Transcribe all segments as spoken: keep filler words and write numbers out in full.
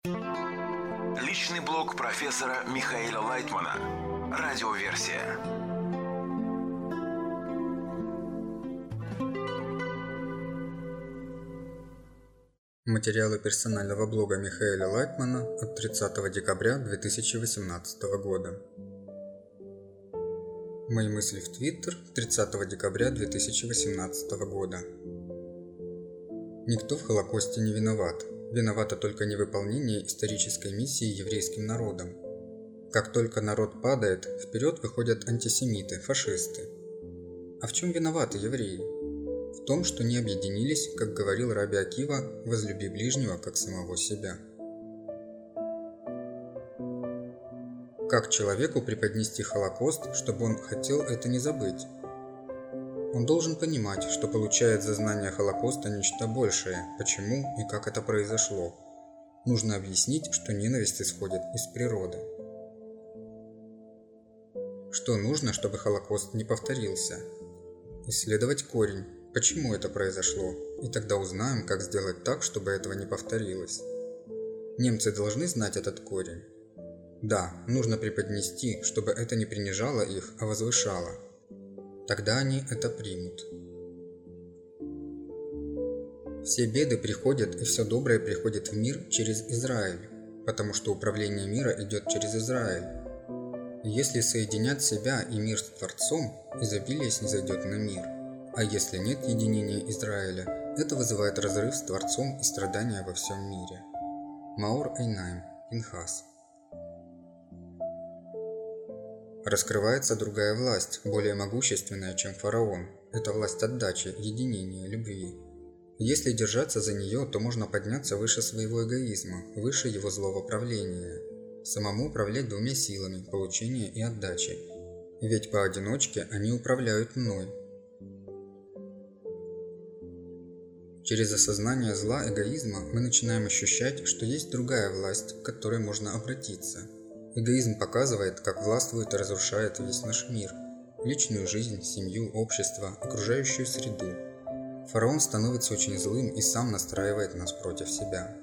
Личный блог профессора Михаила Лайтмана. Радиоверсия. Материалы персонального блога Михаила Лайтмана от тридцатого декабря две тысячи восемнадцатого года. Мои мысли в Твиттер тридцатого декабря две тысячи восемнадцатого года. Никто в Холокосте не виноват. Виновато только невыполнение исторической миссии еврейским народом. Как только народ падает, вперед выходят антисемиты, фашисты. А в чем виноваты евреи? В том, что не объединились, как говорил Раби Акива, возлюби ближнего, как самого себя. Как человеку преподнести Холокост, чтобы он хотел это не забыть? Он должен понимать, что получает за знание Холокоста нечто большее, почему и как это произошло. Нужно объяснить, что ненависть исходит из природы. Что нужно, чтобы Холокост не повторился? Исследовать корень, почему это произошло, и тогда узнаем, как сделать так, чтобы этого не повторилось. Немцы должны знать этот корень? Да, нужно преподнести, чтобы это не принижало их, а возвышало. Тогда они это примут. Все беды приходят и все доброе приходит в мир через Израиль, потому что управление мира идет через Израиль. И если соединять себя и мир с Творцом, изобилие снизойдет на мир. А если нет единения Израиля, это вызывает разрыв с Творцом и страдания во всем мире. Маор Эйнайм, Пинхас. Раскрывается другая власть, более могущественная, чем фараон. Это власть отдачи, единения, любви. Если держаться за нее, то можно подняться выше своего эгоизма, выше его злого правления. Самому управлять двумя силами – получения и отдачи. Ведь поодиночке они управляют мной. Через осознание зла эгоизма мы начинаем ощущать, что есть другая власть, к которой можно обратиться. Эгоизм показывает, как властвует и разрушает весь наш мир – личную жизнь, семью, общество, окружающую среду. Фараон становится очень злым и сам настраивает нас против себя.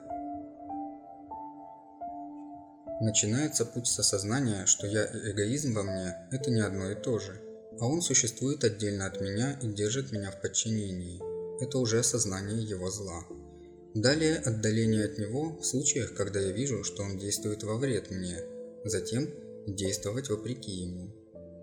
Начинается путь с осознания, что я и эгоизм во мне – это не одно и то же, а он существует отдельно от меня и держит меня в подчинении. Это уже осознание его зла. Далее отдаление от него в случаях, когда я вижу, что он действует во вред мне. Затем действовать вопреки ему.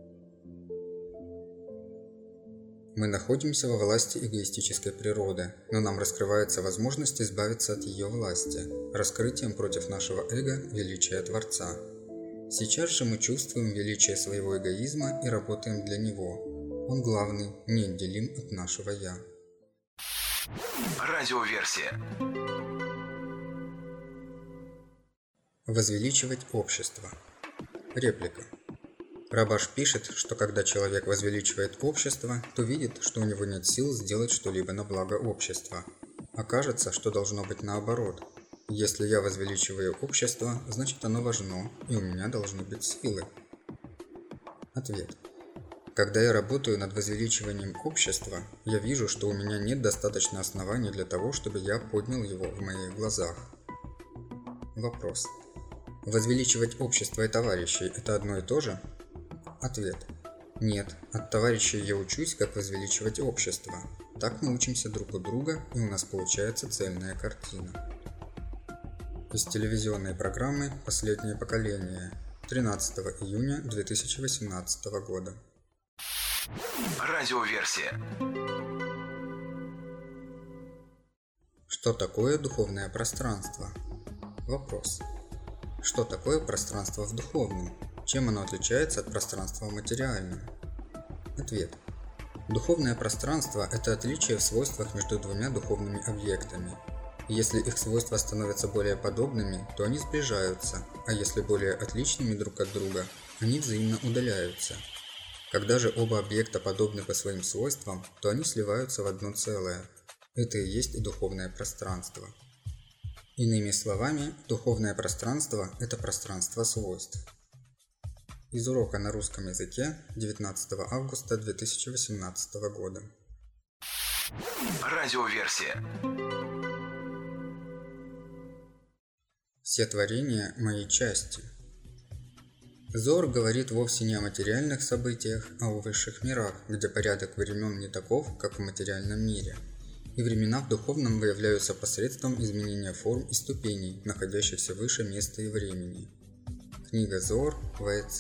Мы находимся во власти эгоистической природы, но нам раскрывается возможность избавиться от ее власти, раскрытием против нашего эго величия Творца. Сейчас же мы чувствуем величие своего эгоизма и работаем для него. Он главный, неотделим от нашего «я». Радиоверсия. Возвеличивать общество. Реплика. Рабаш пишет, что когда человек возвеличивает общество, то видит, что у него нет сил сделать что-либо на благо общества. А кажется, что должно быть наоборот. Если я возвеличиваю общество, значит оно важно, и у меня должны быть силы. Ответ. Когда я работаю над возвеличиванием общества, я вижу, что у меня нет достаточно оснований для того, чтобы я поднял его в моих глазах. Вопрос. Возвеличивать общество и товарищей – это одно и то же? Ответ. Нет, от товарищей я учусь, как возвеличивать общество. Так мы учимся друг у друга, и у нас получается цельная картина. Из телевизионной программы «Последнее поколение» тринадцатого июня две тысячи восемнадцатого года. Радиоверсия. Что такое духовное пространство? Вопрос. Что такое пространство в духовном? Чем оно отличается от пространства в материальном? Ответ. Духовное пространство – это отличие в свойствах между двумя духовными объектами. Если их свойства становятся более подобными, то они сближаются, а если более отличными друг от друга, они взаимно удаляются. Когда же оба объекта подобны по своим свойствам, то они сливаются в одно целое. Это и есть духовное пространство. Иными словами, духовное пространство – это пространство свойств. Из урока на русском языке девятнадцатого августа две тысячи восемнадцатого года. Радиоверсия. Все творения – мои части. Зор говорит вовсе не о материальных событиях, а о высших мирах, где порядок времен не таков, как в материальном мире, и времена в духовном выявляются посредством изменения форм и ступеней, находящихся выше места и времени. Книга Зор, ВЦ.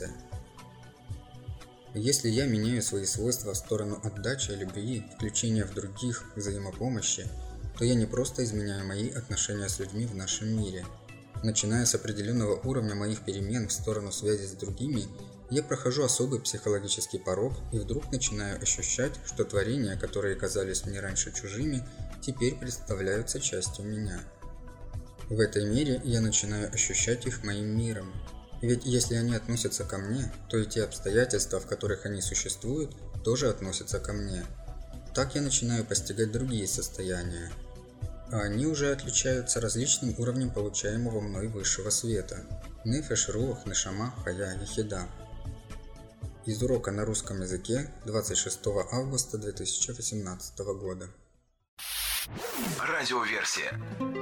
Если я меняю свои свойства в сторону отдачи, любви, включения в других, взаимопомощи, то я не просто изменяю мои отношения с людьми в нашем мире. Начиная с определенного уровня моих перемен в сторону связи с другими, я прохожу особый психологический порог и вдруг начинаю ощущать, что творения, которые казались мне раньше чужими, теперь представляются частью меня. В этой мере я начинаю ощущать их моим миром. Ведь если они относятся ко мне, то и те обстоятельства, в которых они существуют, тоже относятся ко мне. Так я начинаю постигать другие состояния. А они уже отличаются различным уровнем получаемого мной высшего света. Нефеш, Руах, Нешама, Хая, Ехида. Из урока на русском языке двадцать шестого августа две тысячи восемнадцатого года. Радиоверсия.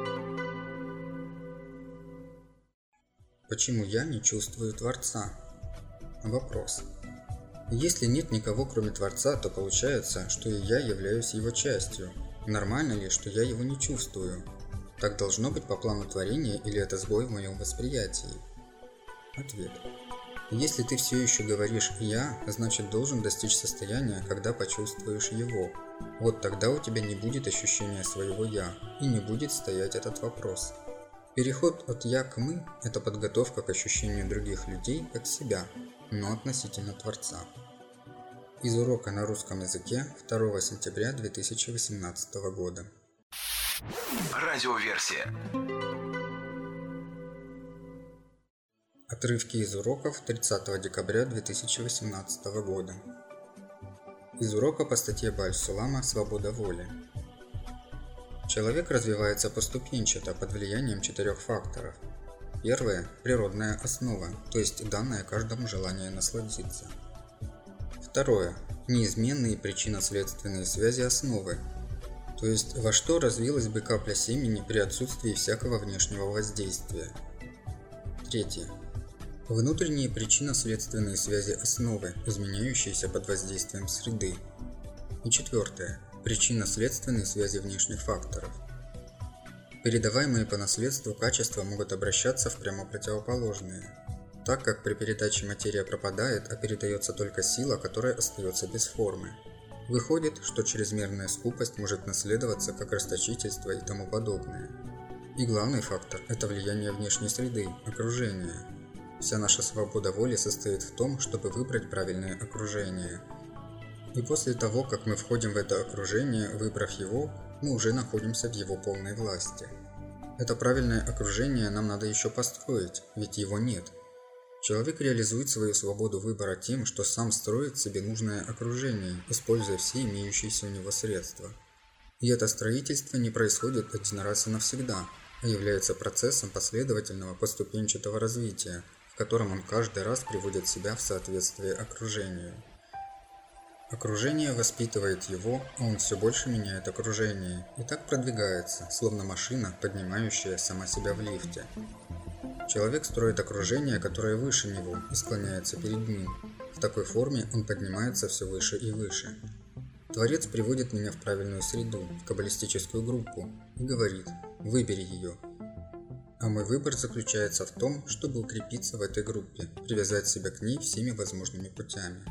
Почему я не чувствую Творца? Вопрос. Если нет никого кроме Творца, то получается, что и я являюсь его частью. Нормально ли, что я его не чувствую? Так должно быть по плану творения или это сбой в моем восприятии? Ответ. Если ты все еще говоришь «я», значит должен достичь состояния, когда почувствуешь его. Вот тогда у тебя не будет ощущения своего «я» и не будет стоять этот вопрос. Переход от «я» к «мы» – это подготовка к ощущению других людей как себя, но относительно Творца. Из урока на русском языке второго сентября две тысячи восемнадцатого года. Радиоверсия. Отрывки из уроков тридцатого декабря две тысячи восемнадцатого года. Из урока по статье Бааль-Сулама «Свобода воли». Человек развивается поступенчато под влиянием четырех факторов. Первое – природная основа, то есть данное каждому желание насладиться. Второе – неизменные причинно-следственные связи основы, то есть во что развилась бы капля семени при отсутствии всякого внешнего воздействия. Третье – внутренние причинно-следственные связи основы, изменяющиеся под воздействием среды. И четвертое – причинно-следственные связи внешних факторов. Передаваемые по наследству качества могут обращаться в прямо противоположные, так как при передаче материя пропадает, а передается только сила, которая остается без формы. Выходит, что чрезмерная скупость может наследоваться как расточительство и тому подобное. И главный фактор – это влияние внешней среды, окружения. Вся наша свобода воли состоит в том, чтобы выбрать правильное окружение. И после того, как мы входим в это окружение, выбрав его, мы уже находимся в его полной власти. Это правильное окружение нам надо еще построить, ведь его нет. Человек реализует свою свободу выбора тем, что сам строит себе нужное окружение, используя все имеющиеся у него средства. И это строительство не происходит один раз и навсегда, а является процессом последовательного поступенчатого развития, в котором он каждый раз приводит себя в соответствие окружению. Окружение воспитывает его, а он все больше меняет окружение, и так продвигается, словно машина, поднимающая сама себя в лифте. Человек строит окружение, которое выше него, и склоняется перед ним. В такой форме он поднимается все выше и выше. Творец приводит меня в правильную среду, в каббалистическую группу, и говорит: «Выбери ее». А мой выбор заключается в том, чтобы укрепиться в этой группе, привязать себя к ней всеми возможными путями.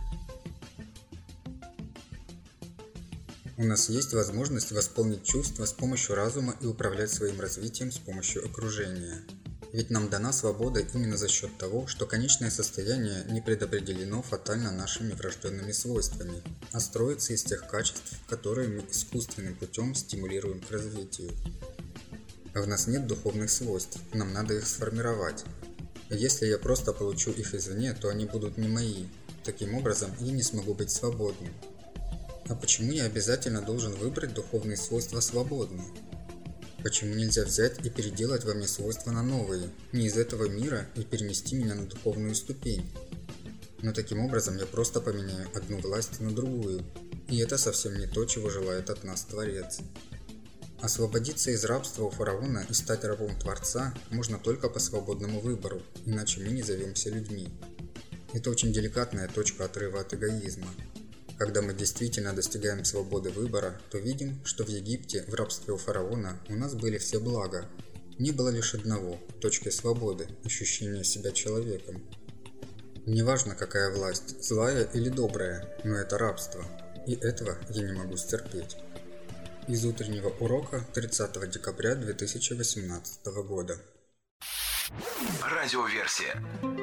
У нас есть возможность восполнить чувства с помощью разума и управлять своим развитием с помощью окружения. Ведь нам дана свобода именно за счет того, что конечное состояние не предопределено фатально нашими врожденными свойствами, а строится из тех качеств, которые мы искусственным путем стимулируем к развитию. В нас нет духовных свойств, нам надо их сформировать. Если я просто получу их извне, то они будут не мои. Таким образом, я не смогу быть свободным. А почему я обязательно должен выбрать духовные свойства свободно? Почему нельзя взять и переделать во мне свойства на новые, не из этого мира, и перенести меня на духовную ступень? Но таким образом я просто поменяю одну власть на другую, и это совсем не то, чего желает от нас Творец. Освободиться из рабства у фараона и стать рабом Творца можно только по свободному выбору, иначе мы не зовемся людьми. Это очень деликатная точка отрыва от эгоизма. Когда мы действительно достигаем свободы выбора, то видим, что в Египте, в рабстве у фараона, у нас были все блага. Не было лишь одного – точки свободы, ощущения себя человеком. Неважно, какая власть, злая или добрая, но это рабство. И этого я не могу стерпеть. Из утреннего урока тридцатого декабря две тысячи восемнадцатого года. Радиоверсия.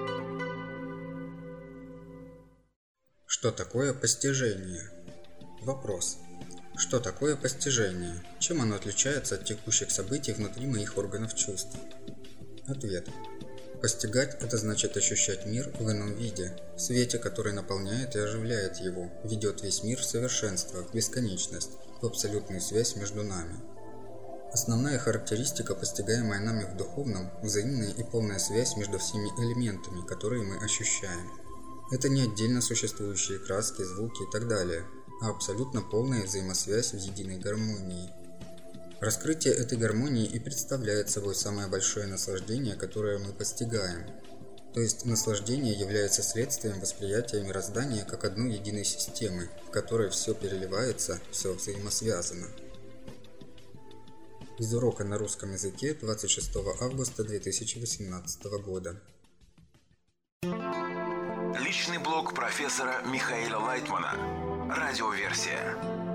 Что такое постижение? Вопрос. Что такое постижение? Чем оно отличается от текущих событий внутри моих органов чувств? Ответ. Постигать – это значит ощущать мир в ином виде, в свете, который наполняет и оживляет его, ведет весь мир в совершенство, в бесконечность, в абсолютную связь между нами. Основная характеристика, постигаемая нами в духовном, взаимная и полная связь между всеми элементами, которые мы ощущаем. Это не отдельно существующие краски, звуки и так далее, а абсолютно полная взаимосвязь в единой гармонии. Раскрытие этой гармонии и представляет собой самое большое наслаждение, которое мы постигаем. То есть наслаждение является следствием восприятия мироздания как одной единой системы, в которой все переливается, все взаимосвязано. Из урока на русском языке двадцать шестого августа две тысячи восемнадцатого года. Личный блог профессора Михаила Лайтмана. Радиоверсия.